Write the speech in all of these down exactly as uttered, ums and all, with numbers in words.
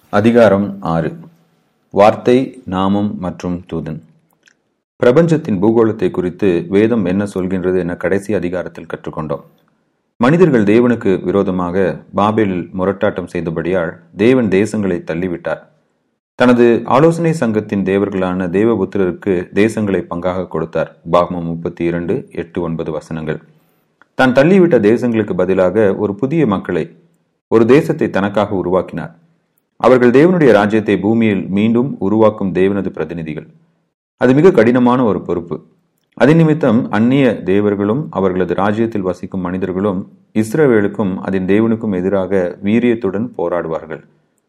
அதிகாரம் ஆறு. வார்த்தை, நாமம் மற்றும் தூதன். பிரபஞ்சத்தின் பூகோளத்தை குறித்து வேதம் என்ன சொல்கின்றது என கடைசி அதிகாரத்தில் கற்றுக்கொண்டோம். மனிதர்கள் தேவனுக்கு விரோதமாக பாபேலில் முரட்டாட்டம் செய்தபடியால் தேவன் தேசங்களை தள்ளிவிட்டார். தனது ஆலோசனை சங்கத்தின் தேவர்களான தேவபுத்திரருக்கு தேசங்களை பங்காக கொடுத்தார். உபாகமம் முப்பத்தி இரண்டு எட்டு ஒன்பது வசனங்கள். தான் தள்ளிவிட்ட தேசங்களுக்கு பதிலாக ஒரு புதிய மக்களை, ஒரு தேசத்தை தனக்காக உருவாக்கினார். அவர்கள் தேவனுடைய ராஜ்யத்தை பூமியில் மீண்டும் உருவாக்கும் தேவனது பிரதிநிதிகள். அது மிக கடினமான ஒரு பொறுப்பு. அதன் நிமித்தம் அந்நிய தேவர்களும் அவர்களது ராஜ்யத்தில் வசிக்கும் மனிதர்களும் இஸ்ரவேலுக்கும் அதன் தேவனுக்கும் எதிராக வீரியத்துடன் போராடுவார்கள்.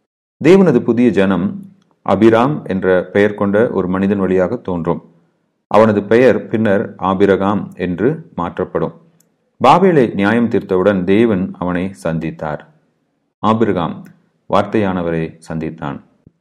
தேவனது புதிய ஜனம் அபிராம் என்ற பெயர் கொண்ட ஒரு மனிதன் வழியாக தோன்றும். அவனது பெயர் பின்னர் ஆபிரகாம் என்று மாற்றப்படும். பாபேலை நியாயம் தீர்த்தவுடன் தேவன் அவனை சந்தித்தார். ஆபிரகாம் வார்த்தையானவரை சந்தித்தான்.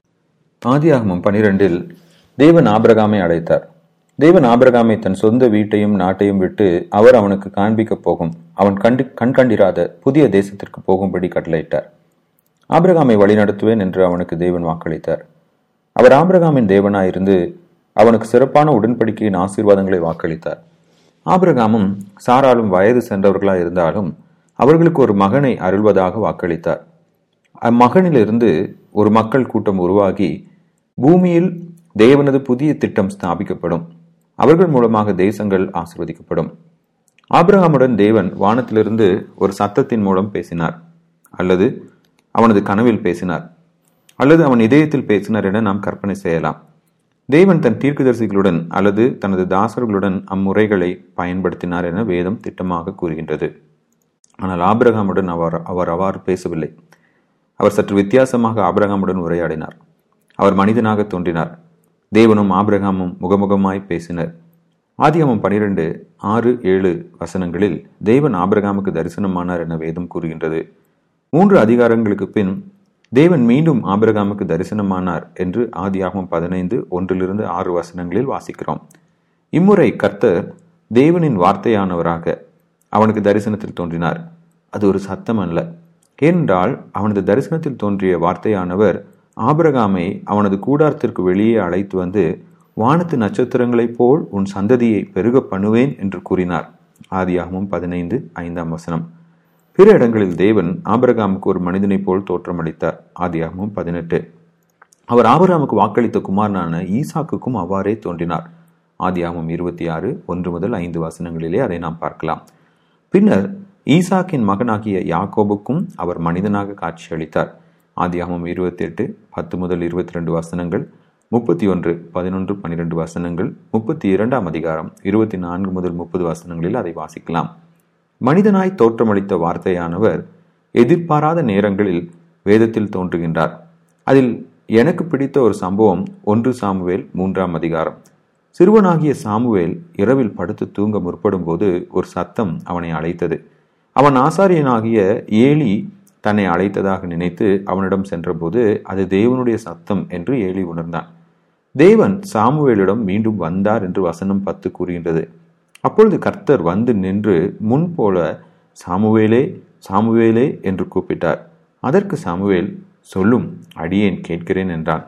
ஆதியாகமம் பனிரெண்டில் தேவன் ஆபிரகாமை அழைத்தார். தேவன் ஆபிரகாமை தன் சொந்த வீட்டையும் நாட்டையும் விட்டு அவர் அவனுக்கு காண்பிக்க போகும் அவன் கண்டு கண்கண்டிராத புதிய தேசத்திற்கு போகும்படி கட்டளையிட்டார். ஆபிரகாமை வழிநடத்துவேன் என்று அவனுக்கு தேவன் வாக்களித்தார். அவர் ஆபிரகாமின் தேவனாயிருந்து அவனுக்கு சிறப்பான உடன்படிக்கையின் ஆசீர்வாதங்களை வாக்களித்தார். ஆபிரகாமும் சாராலும் வயது சென்றவர்களாய் இருந்தாலும் அவர்களுக்கு ஒரு மகனை அருள்வதாக வாக்களித்தார். அம்மகனிலிருந்து ஒரு மக்கள் கூட்டம் உருவாகி பூமியில் தேவனது புதிய திட்டம் ஸ்தாபிக்கப்படும். அவர்கள் மூலமாக தேசங்கள் ஆசீர்வதிக்கப்படும். ஆபிரகாமுடன் தேவன் வானத்திலிருந்து ஒரு சத்தத்தின் மூலம் பேசினார், அல்லது அவனது கனவில் பேசினார், அல்லது அவன் இதயத்தில் பேசினார் என நாம் கற்பனை செய்யலாம். தேவன் தன் தீர்க்கதரிசிகளுடன் அல்லது தனது தாசர்களுடன் அம்முறைகளை பயன்படுத்தினார் என வேதம் திட்டமாக கூறுகின்றது. ஆனால் ஆபிரகாமுடன் அவர் அவர் அவ்வாறு பேசவில்லை. அவர் சற்று வித்தியாசமாக ஆபிரகாமுடன் உரையாடினார். அவர் மனிதனாக தோன்றினார். தேவனும் ஆபிரகாமும் முகமுகமாய் பேசினர். ஆதியாகமம் பனிரெண்டு ஆறு ஏழு வசனங்களில் தேவன் ஆபிரகாமுக்கு தரிசனமானார் என வேதம் கூறுகின்றது. மூன்று அதிகாரங்களுக்கு பின் தேவன் மீண்டும் ஆபிரகாமுக்கு தரிசனமானார் என்று ஆதியாகமம் பதினைந்து ஒன்றிலிருந்து ஆறு வசனங்களில் வாசிக்கிறோம். இம்முறை கர்த்தர் தேவனின் வார்த்தையானவராக அவனுக்கு தரிசனத்தில் தோன்றினார். அது ஒரு சத்தம் அல்ல. ஏனென்றால் அவனது தரிசனத்தில் தோன்றிய வார்த்தையானவர் ஆபிரகாமை அவனது கூடாரத்திற்கு வெளியே அழைத்து வந்து வானத்து நட்சத்திரங்களைப் போல் உன் சந்ததியை பெருக பண்ணுவேன் என்று கூறினார். ஆதியாகமம் பதினைந்து ஐந்தாம் வசனம். பிற இடங்களில் தேவன் ஆபிரகாமுக்கு ஒரு மனிதனை போல் தோற்றமளித்தார். ஆதியாகமம் பதினெட்டு. அவர் ஆபிரகாமுக்கு வாக்களித்த குமாரனான ஈசாக்குக்கும் அவ்வாறே தோன்றினார். ஆதியாகமம் இருபத்தி ஆறு ஒன்று முதல் ஐந்து வசனங்களிலே அதை நாம் பார்க்கலாம். பின்னர் ஈசாக்கின் மகனாகிய யாக்கோபுக்கும் அவர் மனிதனாக காட்சியளித்தார். ஆதியாகமம் இருபத்தி எட்டு பத்து முதல் இருபத்தி ரெண்டு வசனங்கள், முப்பத்தி ஒன்று பதினொன்று பன்னிரெண்டு வசனங்கள், முப்பத்தி இரண்டாம் அதிகாரம் இருபத்தி நான்கு முதல் முப்பது வசனங்களில் அதை வாசிக்கலாம். மனிதனாய் தோற்றமளித்த வார்த்தையானவர் எதிர்பாராத நேரங்களில் வேதத்தில் தோன்றுகின்றார். அதில் எனக்கு பிடித்த ஒரு சம்பவம் ஒன்று சாமுவேல் மூன்றாம் அதிகாரம். சிறுவனாகிய சாமுவேல் இரவில் படுத்து தூங்க முற்படும் போது ஒரு சத்தம் அவனை அழைத்தது. அவன் ஆசாரியனாகிய ஏலி தன்னை அழைத்ததாக நினைத்து அவனிடம் சென்றபோது அது தேவனுடைய சத்தம் என்று ஏலி உணர்ந்தான். தேவன் சாமுவேலிடம் மீண்டும் வந்தார் என்று வசனம் பத்து கூறுகின்றது. அப்பொழுது கர்த்தர் வந்து நின்று முன் போல சாமுவேலே சாமுவேலே என்று கூப்பிட்டார். அதற்கு சாமுவேல், சொல்லும், அடியேன் கேட்கிறேன் என்றான்.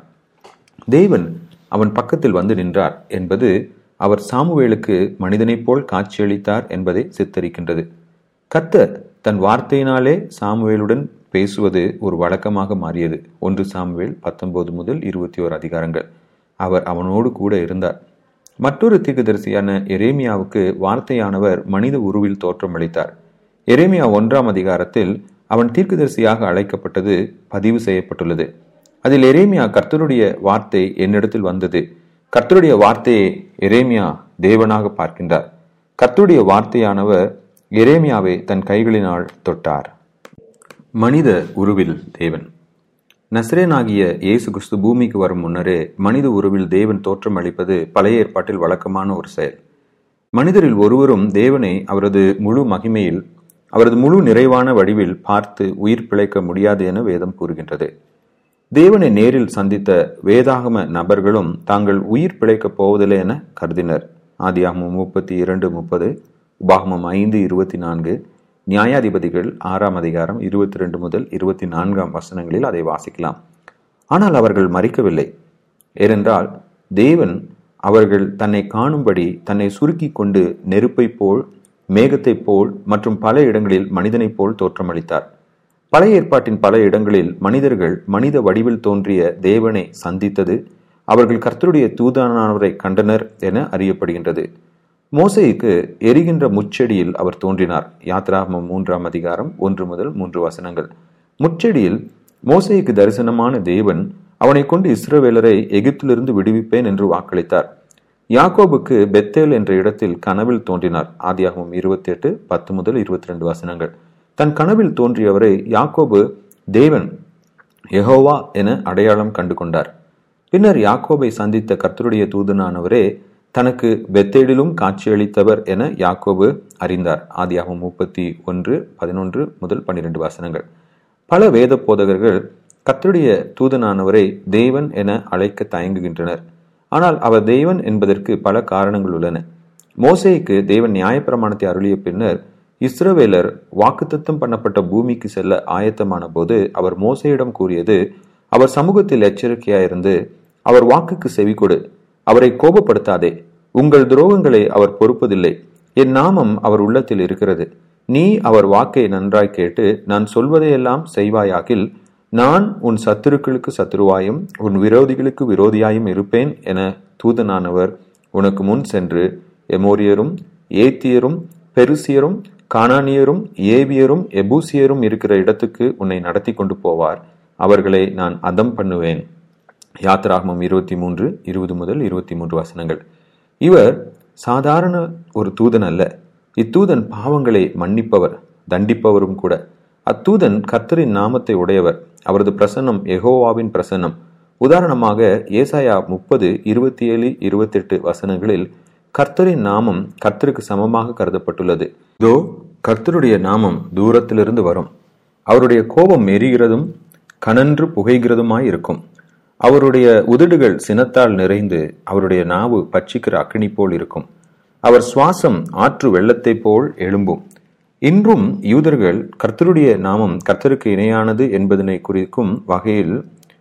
தேவன் அவன் பக்கத்தில் வந்து நின்றார் என்பது அவர் சாமுவேலுக்கு மனிதனைப் போல் காட்சியளித்தார் என்பதை சித்தரிக்கின்றது. கர்த்தர் தன் வார்த்தையினாலே சாமுவேலுடன் பேசுவது ஒரு வழக்கமாக மாறியது. ஒன்று சாமுவேல் பத்தொன்பது முதல் இருபத்தி ஓரு அதிகாரங்கள். அவர் அவனோடு கூட இருந்தார். மற்றொரு தீர்க்கதரிசியான எரேமியாவுக்கு வார்த்தையானவர் மனித உருவில் தோற்றமளித்தார். எரேமியா ஒன்றாம் அதிகாரத்தில் அவன் தீர்க்கதரிசியாக அழைக்கப்பட்டது பதிவு செய்யப்பட்டுள்ளது. அதில் எரேமியா கர்த்தருடைய வார்த்தை என்னிடத்தில் வந்தது. கர்த்தருடைய வார்த்தையை எரேமியா தேவனாக பார்க்கின்றார். கர்த்தருடைய வார்த்தையானவர் எரேமியாவை தன் கைகளினால் தொட்டார். மனித உருவில் தேவன். நசரேனாகிய இயேசு கிறிஸ்து பூமிக்கு வரும் முன்னரே மனித உருவில் தேவன் தோற்றம் அளிப்பது பழைய ஏற்பாட்டில் வழக்கமான ஒரு செயல். மனிதரில் ஒருவரும் தேவனை அவரது முழு மகிமையில், அவரது முழு நிறைவான வடிவில் பார்த்து உயிர் பிழைக்க முடியாது என வேதம் கூறுகின்றது. தேவனை நேரில் சந்தித்த வேதாகம நபர்களும் தாங்கள் உயிர் பிழைக்கப் போவதில்லை என கருதினர். ஆதியாகமம் முப்பத்தி இரண்டு முப்பது, உபாகமம் ஐந்து இருபத்தி நான்கு, நியாயாதிபதிகள் ஆறாம் அதிகாரம் இருபத்தி ரெண்டு முதல் இருபத்தி நான்காம் வசனங்களில் அதை வாசிக்கலாம். ஆனால் அவர்கள் மறிக்கவில்லை. ஏனென்றால் தேவன் அவர்கள் தன்னை காணும்படி தன்னை சுருக்கி கொண்டு நெருப்பை போல், மேகத்தை போல் மற்றும் பல இடங்களில் மனிதனைப் போல் தோற்றமளித்தார். பழைய ஏற்பாட்டின் பல இடங்களில் மனிதர்கள் மனித வடிவில் தோன்றிய தேவனை சந்தித்தது அவர்கள் கர்த்தருடைய தூதனானவரை கண்டனர் என அறியப்படுகின்றது. மோசேக்கு எரிகின்ற முச்செடியில் அவர் தோன்றினார். யாத்ராகமம் மூன்றாம் அதிகாரம் ஒன்று முதல் மூன்று வசனங்கள். முச்செடியில் மோசேக்கு தரிசனமான தேவன் அவனை கொண்டு இஸ்ரவேலரை எகிப்திலிருந்து விடுவிப்பேன் என்று வாக்களித்தார். யாக்கோபுக்கு பெத்தேல் என்ற இடத்தில் கனவில் தோன்றினார். ஆதியாகமம் இருபத்தி எட்டு பத்து முதல் இருபத்தி ரெண்டு வசனங்கள். தன் கனவில் தோன்றியவரை யாக்கோபு தேவன் யெகோவா என அடையாளம் கண்டு கொண்டார். பின்னர் யாக்கோபை சந்தித்த கர்த்தருடைய தூதனானவரே தனக்கு பெத்தேலிலும் காட்சியளித்தவர் என யாக்கோபு அறிந்தார். ஆதியாகமம் முப்பத்தி ஒன்று பதினொன்று முதல் பன்னிரண்டு வசனங்கள். பல வேத போதகர்கள் கர்த்தருடைய தூதனானவரை தேவன் என அழைக்க தயங்குகின்றனர். ஆனால் அவர் தேவன் என்பதற்கு பல காரணங்கள் உள்ளன. மோசேக்கு தேவன் நியாயப்பிரமாணத்தை அருளிய பின்னர் இஸ்ரவேலர் வாக்குத்தத்தம் பண்ணப்பட்ட பூமிக்கு செல்ல ஆயத்தமான போது அவர் மோசேயிடம் கூறியது, அவர் சமூகத்தில் எச்சரிக்கையாயிருந்து அவர் வாக்குக்கு செவி கொடு, அவரை கோபப்படுத்தாதே, உங்கள் துரோகங்களை அவர் பொறுப்பதில்லை, என் நாமம் அவர் உள்ளத்தில் இருக்கிறது, நீ அவர் வாக்கை நன்றாய் கேட்டு நான் சொல்வதையெல்லாம் செய்வாயாகில் நான் உன் சத்துருக்களுக்கு சத்துருவாயும் உன் விரோதிகளுக்கு விரோதியாயும் இருப்பேன் என தூதனானவர் உனக்கு முன் சென்று எமோரியரும் ஏத்தியரும் பெருசியரும் கானானியரும் ஏவியரும் எபூசியரும் இருக்கிற இடத்துக்கு உன்னை நடத்தி கொண்டு போவார், அவர்களை நான் அதம் பண்ணுவேன். யாத்ராகமம் இருபத்தி மூன்று இருபது முதல் இருபத்தி மூன்று வசனங்கள். இவர் சாதாரண ஒரு தூதன் அல்ல. இத்தூதன் பாவங்களை மன்னிப்பவர், தண்டிப்பவரும் கூட. அத்தூதன் கர்த்தரின் நாமத்தை உடையவர். அவரது பிரசன்னம் யெகோவாவின் பிரசன்னம். உதாரணமாக ஏசாயா முப்பது இருபத்தி ஏழு இருபத்தி எட்டு வசனங்களில் கர்த்தரின் நாமம் கர்த்தருக்கு சமமாக கருதப்பட்டுள்ளது. இதோ கர்த்தருடைய நாமம் தூரத்திலிருந்து வரும், அவருடைய கோபம் எரிகிறதும் கனன்று புகைகிறதுமாய் இருக்கும், அவருடைய உதடுகள் சினத்தால் நிறைந்து அவருடைய நாவு பட்சிக்கிற அக்கினி போல் இருக்கும், அவர் சுவாசம் ஆற்று வெள்ளத்தை போல் எழும்பும். இன்றும் யூதர்கள் கர்த்தருடைய நாமம் கர்த்தருக்கு இணையானது என்பதனை குறிக்கும் வகையில்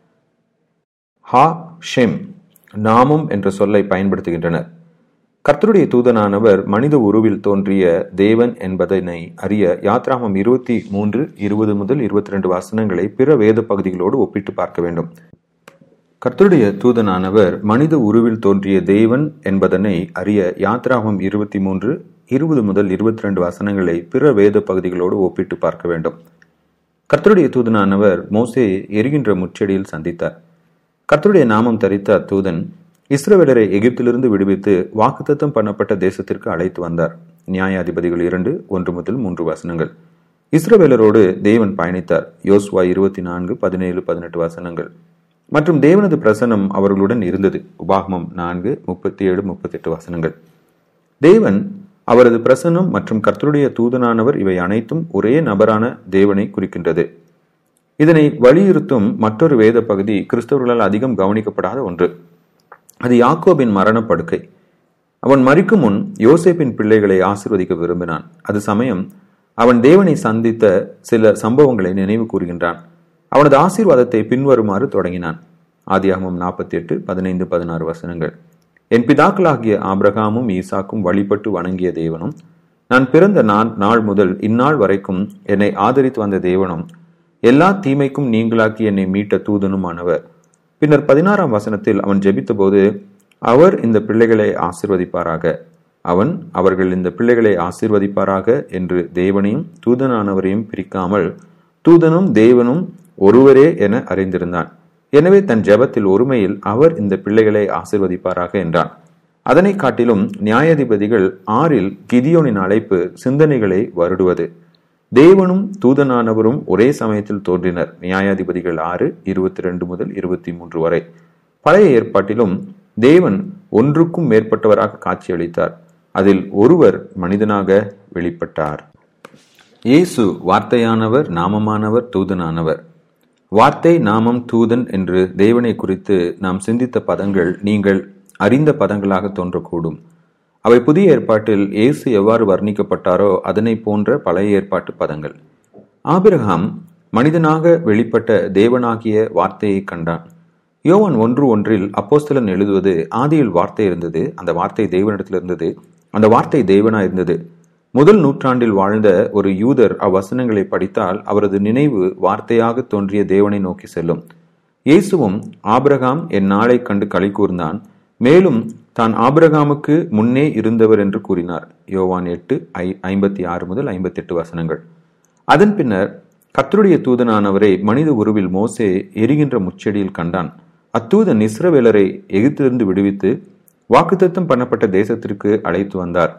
ஹா ஷெம் நாமம் என்ற சொல்லை பயன்படுத்துகின்றனர். கர்த்தருடைய தூதனானவர் மனித உருவில் தோன்றிய தேவன் என்பதனை அறிய யாத்ராகமம் இருபத்தி மூன்று இருபது முதல் இருபத்தி ரெண்டு வசனங்களை பிற வேத பகுதிகளோடு ஒப்பிட்டு பார்க்க வேண்டும். கர்த்தருடைய தூதனானவர் மனித உருவில் தோன்றிய தேவன் என்பதனை அறிய யாத்ராகமம் இருபத்தி மூன்று இருபது முதல் இருபத்தி ரெண்டு வசனங்களை பிற வேத பகுதிகளோடு ஒப்பிட்டு பார்க்க வேண்டும். கர்த்தருடைய தூதனானவர் மோசே எரிகின்ற முச்செடியில் சந்தித்தார். கர்த்தருடைய நாமம் தரித்த அத்தூதன் இஸ்ரவேலரை எகிப்திலிருந்து விடுவித்து வாக்குத்தத்தம் பண்ணப்பட்ட தேசத்திற்கு அழைத்து வந்தார். நியாயாதிபதிகள் இரண்டு ஒன்று முதல் மூன்று வசனங்கள். இஸ்ரவேலரோடு தேவன் பயணித்தார். யோசுவா இருபத்தி நான்கு பதினேழு பதினெட்டு வசனங்கள். மற்றும் தேவனது பிரசன்னம் அவர்களுடன் இருந்தது. உபாகமம் நான்கு முப்பத்தி ஏழு முப்பத்தி எட்டு வசனங்கள். தேவன், அவரது பிரசன்னம் மற்றும் கர்த்தருடைய தூதனானவர் இவை அனைத்தும் ஒரே நபரான தேவனை குறிக்கின்றது. இதனை வலியுறுத்தும் மற்றொரு வேத பகுதி கிறிஸ்தவர்களால் அதிகம் கவனிக்கப்படாத ஒன்று. அது யாக்கோபின் மரண படுக்கை. அவன் மரிக்கும் முன் யோசேப்பின் பிள்ளைகளை ஆசீர்வதிக்க விரும்பினான். அது சமயம் அவன் தேவனை சந்தித்த சில சம்பவங்களை நினைவு கூறுகின்றான். அவனது ஆசீர்வாதத்தை பின்வருமாறு தொடங்கினான். ஆதியாகமம் நாற்பத்தி எட்டு பதினைந்து பதினாறு வசனங்கள். என் பிதாக்களாகிய ஆபிரகாமும் ஈசாக்கும் வழிபட்டு வணங்கிய தேவனும், நான் பிறந்த நாள் முதல் இந்நாள் வரைக்கும் என்னை ஆதரித்து வந்த தேவனும், எல்லா தீமைக்கும் நீங்களாக்கி என்னை மீட்ட தூதனுமானவர். பின்னர் பதினாறாம் வசனத்தில் அவன் ஜெபித்த போது, அவர் இந்த பிள்ளைகளை ஆசீர்வதிப்பாராக, அவன் அவர்கள் இந்த பிள்ளைகளை ஆசீர்வதிப்பாராக என்று தேவனையும் தூதனானவரையும் பிரிக்காமல் தூதனும் தேவனும் ஒருவரே என அறிந்திருந்தான். எனவே தன் ஜெபத்தில் ஒருமையில் அவர் இந்த பிள்ளைகளை ஆசீர்வதிப்பாராக என்றான். அதனை காட்டிலும் நியாயாதிபதிகள் ஆறில் கிதியோனின் அழைப்பு சிந்தனைகளை வருடுவது. தேவனும் தூதனானவரும் ஒரே சமயத்தில் தோன்றினர். நியாயாதிபதிகள் ஆறு இருபத்தி ரெண்டு முதல் இருபத்தி மூன்று வரை. பழைய ஏற்பாட்டிலும் தேவன் ஒன்றுக்கும் மேற்பட்டவராக காட்சியளித்தார். அதில் ஒருவர் மனிதனாக வெளிப்பட்டார். இயேசு வார்த்தையானவர், நாமமானவர், தூதனானவர். வார்த்தை, நாமம், தூதன் என்று தேவனை குறித்து நாம் சிந்தித்த பதங்கள் நீங்கள் அறிந்த பதங்களாக தோன்றக்கூடும். அவை புதிய ஏற்பாட்டில் இயேசு எவ்வாறு வர்ணிக்கப்பட்டாரோ அதனை போன்ற பழைய ஏற்பாட்டு பதங்கள். ஆபிரகாம் மனிதனாக வெளிப்பட்ட தேவனாகிய வார்த்தையை கண்டான். யோவான் ஒன்று ஒன்றில் அப்போஸ்தலன் எழுதுவது, ஆதியில் வார்த்தை இருந்தது, அந்த வார்த்தை தேவனிடத்தில் இருந்தது, அந்த வார்த்தை தேவனா இருந்தது. முதல் நூற்றாண்டில் வாழ்ந்த ஒரு யூதர் அவ்வசனங்களை படித்தால் அவரது நினைவு வார்த்தையாக தோன்றிய தேவனை நோக்கி செல்லும். இயேசுவும் ஆபிரகாம் என் நாளை கண்டு களி கூர்ந்தான், மேலும் தான் ஆபிரகாமுக்கு முன்னே இருந்தவர் என்று கூறினார். யோவான் எட்டு ஐ ஐம்பத்தி ஆறு முதல் ஐம்பத்தி எட்டு வசனங்கள். அதன் பின்னர் கர்த்தருடைய தூதனானவரை மனித உருவில் மோசே எரிகின்ற முச்செடியில் கண்டான். அத்தூதன் இஸ்ரவேலரை எகிப்திலிருந்து விடுவித்து வாக்குத்தத்தம் பண்ணப்பட்ட தேசத்திற்கு அழைத்து வந்தார்.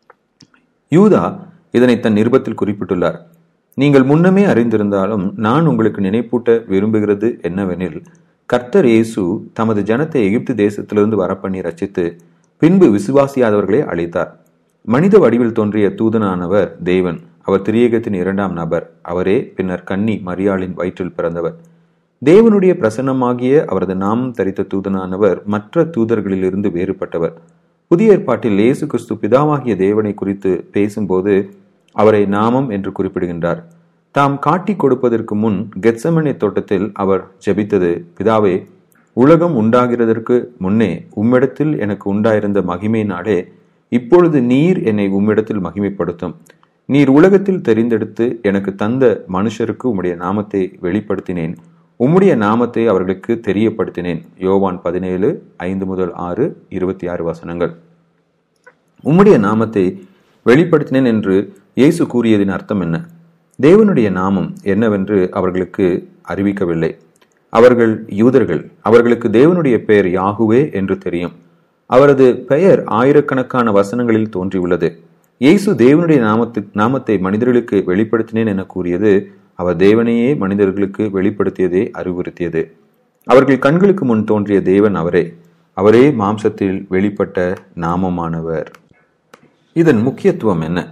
யூதா இதனை தன் நிருபத்தில் குறிப்பிட்டுள்ளார். நீங்கள் முன்னமே அறிந்திருந்தாலும் நான் உங்களுக்கு நினைப்பூட்ட விரும்புகிறது என்னவெனில், கர்த்தர் இயேசு தமது ஜனத்தை எகிப்து தேசத்திலிருந்து வரப்பண்ணி ரட்சித்து பின்பு விசுவாசியாதவர்களை அழைத்தார். மனித வடிவில் தோன்றிய தூதனானவர் தேவன். அவர் திரியேகத்தின் இரண்டாம் நபர். அவரே பின்னர் கன்னி மரியாளின் வயிற்றில் பிறந்தவர். தேவனுடைய பிரசன்னமாகிய அவரது நாமம் தரித்த தூதனானவர் மற்ற தூதர்களிலிருந்து வேறுபட்டவர். புதிய ஏற்பாட்டில் இயேசு கிறிஸ்து பிதாவாகிய தேவனை குறித்து பேசும்போது அவரை நாமம் என்று குறிப்பிடுகின்றார். தாம் காட்டி கொடுப்பதற்கு முன் கெத்செமனே தோட்டத்தில் அவர் ஜெபித்தது, பிதாவே, உலகம் உண்டாகிறதற்கு முன்னே உம்மிடத்தில் எனக்கு உண்டாயிருந்த மகிமையினாலே இப்பொழுது நீர் என்னை உம்மிடத்தில் மகிமைப்படுத்தும். நீர் உலகத்தில் தெரிந்தெடுத்து எனக்கு தந்த மனுஷருக்கு உம்முடைய நாமத்தை வெளிப்படுத்தினேன், உம்முடைய நாமத்தை அவர்களுக்கு தெரியப்படுத்தினேன். யோவான் பதினேழு ஐந்து முதல் ஆறு இருபத்தி ஆறு வசனங்கள். உம்முடைய நாமத்தை வெளிப்படுத்தினேன் என்று இயேசு கூறியதின் அர்த்தம் என்ன? தேவனுடைய நாமம் என்னவென்று அவர்களுக்கு அறிவிக்கவில்லை. அவர்கள் யூதர்கள். அவர்களுக்கு தேவனுடைய பெயர் யாகுவே என்று தெரியும். அவரது பெயர் ஆயிரக்கணக்கான வசனங்களில் தோன்றியுள்ளது. இயேசு தேவனுடைய நாமத்து நாமத்தை மனிதர்களுக்கு வெளிப்படுத்தினேன் என கூறியது அவர் தேவனையே மனிதர்களுக்கு வெளிப்படுத்தியதை அறிவுறுத்தியது. அவர்கள் கண்களுக்கு முன் தோன்றிய தேவன் அவரே. அவரே மாம்சத்தில் வெளிப்பட்ட நாமமானவர். இதன் முக்கியத்துவம் என்ன?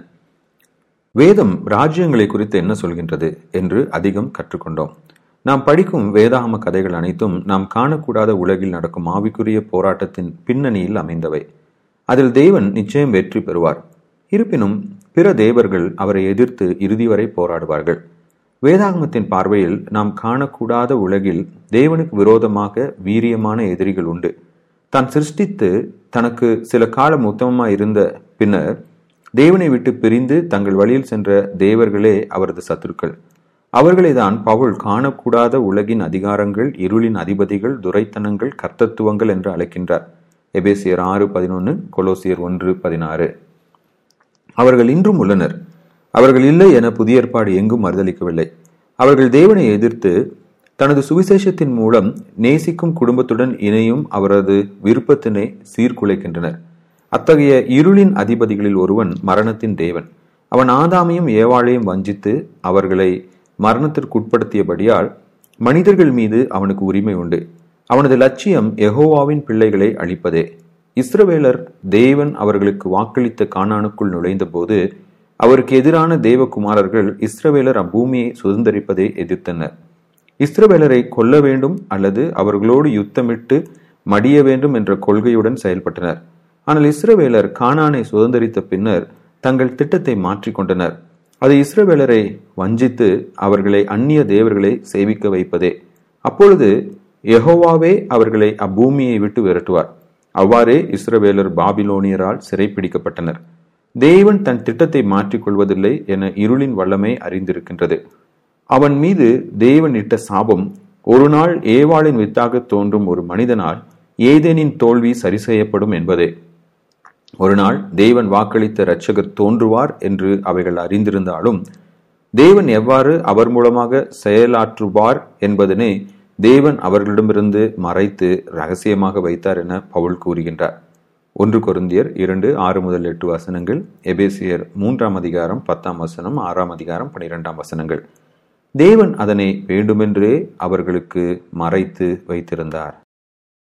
வேதம் ராஜ்யங்களை குறித்து என்ன சொல்கின்றது என்று அதிகம் கற்றுக்கொண்டோம். நாம் படிக்கும் வேதாகம கதைகள் அனைத்தும் நாம் காணக்கூடாத உலகில் நடக்கும் ஆவிக்குரிய போராட்டத்தின் பின்னணியில் அமைந்தவை. அதில் தேவன் நிச்சயம் வெற்றி பெறுவார். இருப்பினும் பிற தேவர்கள் அவரை எதிர்த்து இறுதி வரை போராடுவார்கள். வேதாகமத்தின் பார்வையில் நாம் காணக்கூடாத உலகில் தேவனுக்கு விரோதமாக வீரியமான எதிரிகள் உண்டு. தான் சிருஷ்டித்து தனக்கு சில காலம் உத்தமமாய் இருந்த பின்னர் தேவனை விட்டு பிரிந்து தங்கள் வழியில் சென்ற தேவர்களே அவரது சத்துருக்கள். அவர்களை தான் பவுல் காணக்கூடாத உலகின் அதிகாரங்கள், இருளின் அதிபதிகள், துரைத்தனங்கள், கர்த்தத்துவங்கள் என்று அழைக்கின்றார். எபேசியர் ஆறு பதினொன்று, கொலோசியர் ஒன்று பதினாறு. அவர்கள் இன்றும் உள்ளனர். அவர்கள் இல்லை என புதிய ஏற்பாடு எங்கும் மறுதளிக்கவில்லை. அவர்கள் தேவனை எதிர்த்து தனது சுவிசேஷத்தின் மூலம் நேசிக்கும் குடும்பத்துடன் இணையும் அவரது விருப்பத்தினை சீர்குலைக்கின்றனர். அத்தகைய இருளின் அதிபதிகளில் ஒருவன் மரணத்தின் தேவன். அவன் ஆதாமையும் ஏவாளையும் வஞ்சித்து அவர்களை மரணத்திற்குட்படுத்தியபடியால் மனிதர்கள் மீது அவனுக்கு உரிமை உண்டு. அவனது லட்சியம் யெகோவாவின் பிள்ளைகளை அழிப்பதே. இஸ்ரவேலர் தேவன் அவர்களுக்கு வாக்களித்த கானானுக்குள் நுழைந்த போது அவருக்கு எதிரான தேவகுமாரர்கள் இஸ்ரவேலர் அப்பூமியை சுதந்திரிப்பதை எதிர்த்தனர். இஸ்ரவேலரை கொல்ல வேண்டும் அல்லது அவர்களோடு யுத்தமிட்டு மடிய வேண்டும் என்ற கொள்கையுடன் செயல்பட்டனர். ஆனால் இஸ்ரவேலர் கானானை சுதந்திரித்த பின்னர் தங்கள் திட்டத்தை மாற்றிக்கொண்டனர். அது இஸ்ரவேலரை வஞ்சித்து அவர்களை அந்நிய தேவர்களை சேவிக்க வைப்பதே. அப்பொழுது யெகோவாவே அவர்களை அப்பூமியை விட்டு விரட்டுவார். அவ்வாறே இஸ்ரவேலர் பாபிலோனியரால் சிறைப்பிடிக்கப்பட்டனர். தேவன் தன் திட்டத்தை மாற்றிக் கொள்வதில்லை என இருளின் வல்லமை அறிந்திருக்கின்றது. அவன் மீது தேவன் இட்ட சாபம் ஒரு நாள் ஏவாளின் வித்தாக தோன்றும் ஒரு மனிதனால் ஏதேனின் தோல்வி சரி செய்யப்படும் என்பதே. ஒரு நாள் தேவன் வாக்களித்த இரட்சகர் தோன்றுவார் என்று அவைகள் அறிந்திருந்தாலும் தேவன் எவ்வாறு அவர் மூலமாக செயலாற்றுவார் என்பதனை தேவன் அவர்களிடமிருந்து மறைத்து ரகசியமாக வைத்தார் என பவுல் கூறுகின்றார். ஒன்று கொரிந்தியர் இரண்டு ஆறு முதல் எட்டு வசனங்கள், எபேசியர் மூன்றாம் அதிகாரம் பத்தாம் வசனம், ஆறாம் அதிகாரம் பனிரெண்டாம் வசனங்கள். தேவன் அதனை வேண்டுமென்றே அவர்களுக்கு மறைத்து வைத்திருந்தார்.